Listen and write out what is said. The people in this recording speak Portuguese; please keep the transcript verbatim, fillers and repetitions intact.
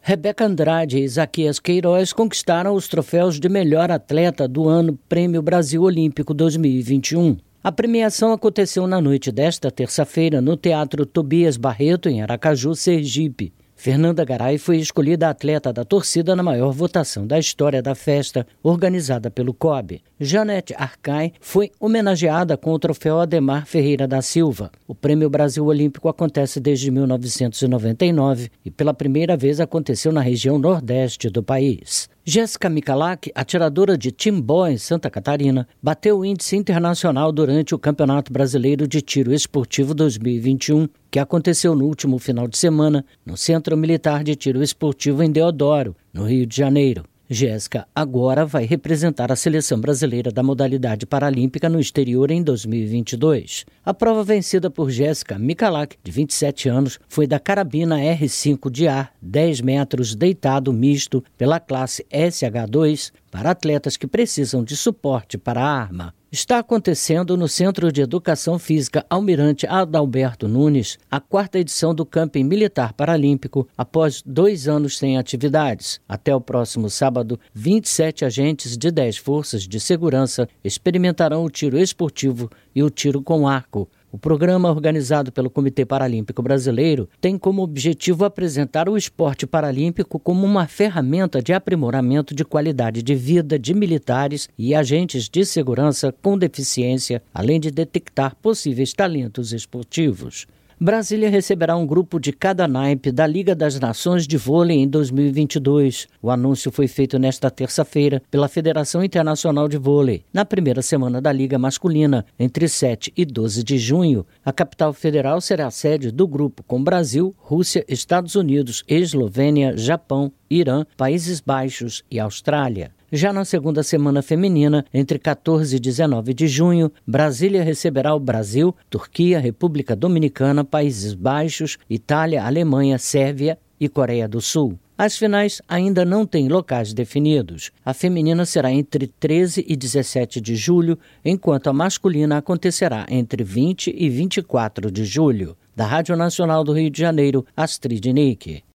Rebeca Andrade e Isaquias Queiroz conquistaram os troféus de melhor atleta do ano Prêmio Brasil Olímpico dois mil e vinte e um. A premiação aconteceu na noite desta terça-feira no Teatro Tobias Barreto, em Aracaju, Sergipe. Fernanda Garay foi escolhida atleta da torcida na maior votação da história da festa, organizada pelo C O B. Janete Arcai foi homenageada com o troféu Ademar Ferreira da Silva. O Prêmio Brasil Olímpico acontece desde mil novecentos e noventa e nove e pela primeira vez aconteceu na região nordeste do país. Jéssica Michalak, atiradora de Timbó, em Santa Catarina, bateu o índice internacional durante o Campeonato Brasileiro de Tiro Esportivo dois mil e vinte e um, que aconteceu no último final de semana no Centro Militar de Tiro Esportivo em Deodoro, no Rio de Janeiro. Jéssica agora vai representar a seleção brasileira da modalidade paralímpica no exterior em dois mil e vinte e dois. A prova vencida por Jéssica Michalak, de vinte e sete anos, foi da carabina R cinco de ar, dez metros deitado misto pela classe S H dois, para atletas que precisam de suporte para a arma. Está acontecendo no Centro de Educação Física Almirante Adalberto Nunes a quarta edição do Camping Militar Paralímpico após dois anos sem atividades. Até o próximo sábado, vinte e sete agentes de dez forças de segurança experimentarão o tiro esportivo e o tiro com arco. O programa, organizado pelo Comitê Paralímpico Brasileiro, tem como objetivo apresentar o esporte paralímpico como uma ferramenta de aprimoramento de qualidade de vida de militares e agentes de segurança com deficiência, além de detectar possíveis talentos esportivos. Brasília receberá um grupo de cada naipe da Liga das Nações de Vôlei em dois mil e vinte e dois. O anúncio foi feito nesta terça-feira pela Federação Internacional de Vôlei. Na primeira semana da Liga Masculina, entre sete e doze de junho, a capital federal será a sede do grupo com Brasil, Rússia, Estados Unidos, Eslovênia, Japão, Irã, Países Baixos e Austrália. Já na segunda semana feminina, entre quatorze e dezenove de junho, Brasília receberá o Brasil, Turquia, República Dominicana, Países Baixos, Itália, Alemanha, Sérvia e Coreia do Sul. As finais ainda não têm locais definidos. A feminina será entre treze e dezessete de julho, enquanto a masculina acontecerá entre vinte e vinte e quatro de julho. Da Rádio Nacional do Rio de Janeiro, Astrid Nick.